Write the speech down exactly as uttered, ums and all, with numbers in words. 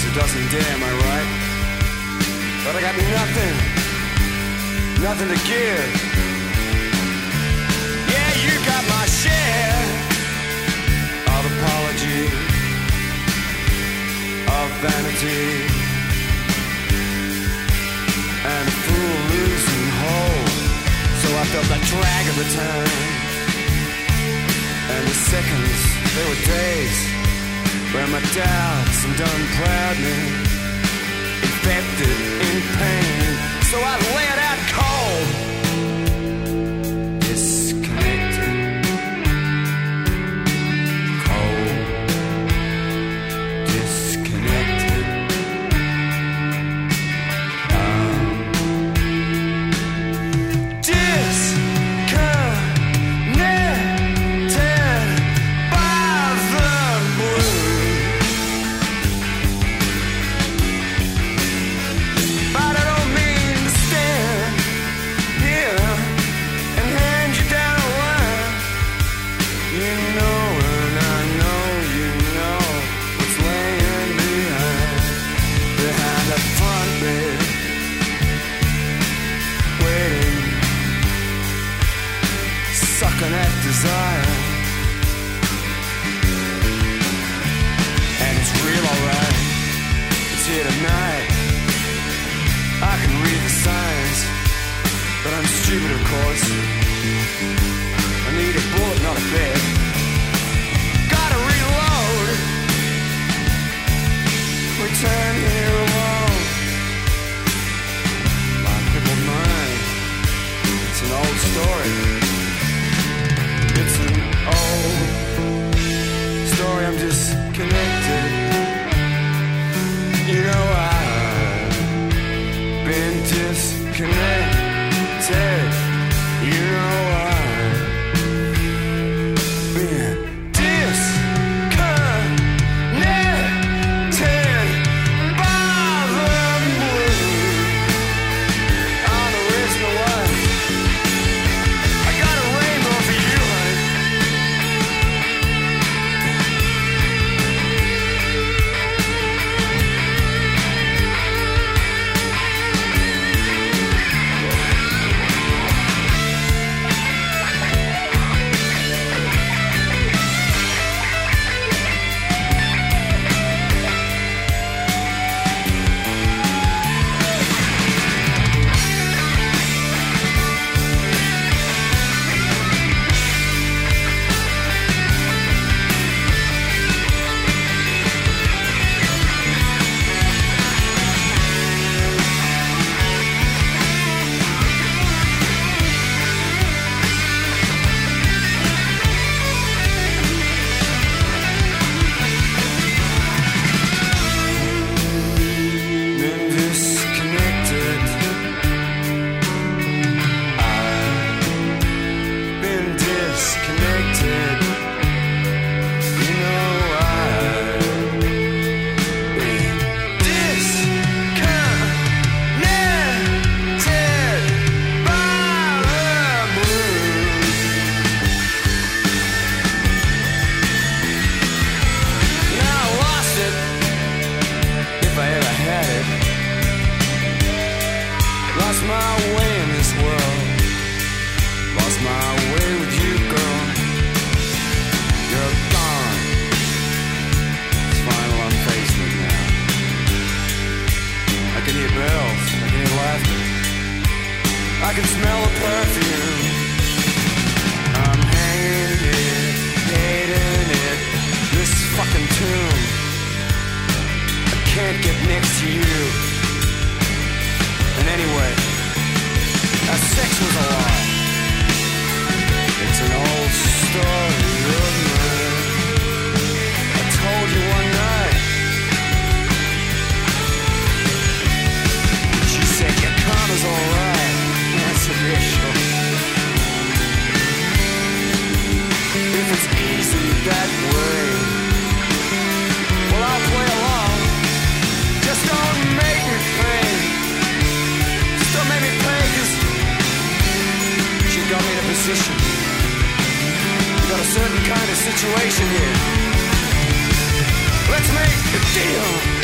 a dozen a day, am I right? But I got nothing, nothing to give. Yeah, you got my share of apology, of vanity, and a fool losing hold. So I felt the drag of the time, and the seconds, they were days, where my doubts and unproud me infected in pain. So I lay it out cold, disconnected, cold, disconnected. Um, disconnected by the blue. But I don't mean to stand here and hand you down a line. You know and I know you know what's laying behind, behind the front bed, waiting, sucking at desire. And it's real alright, it's here tonight. I can read the signs, but I'm stupid, of course. I need a bullet, not a bed. Gotta reload. Return here alone. My crippled mind, it's an old story. It's an old story, I'm disconnected. You know I've been disconnected. You know I've been disconnected by the blue. Oh, there is no one. I got a rainbow for you, honey. Been disconnected. I've been disconnected. You know I've been disconnected by the blue. Now I lost it, if I ever had it. Lost my way in this world. Lost my way with you, girl. You're gone. It's final, I'm facing it now. I can hear bells, I can hear laughter, I can smell the perfume. I'm hanging here, hating it, this fucking tune. I can't get next to you. And anyway, our sex was a lie. It's an old story of mine. I told you one night. She said your karma's alright. That's a real show. If it's easy that way, well, I'll play along. Just don't make me pay. Just don't make me pay, 'cause she got me in a position. We got a certain kind of situation here. Let's make a deal.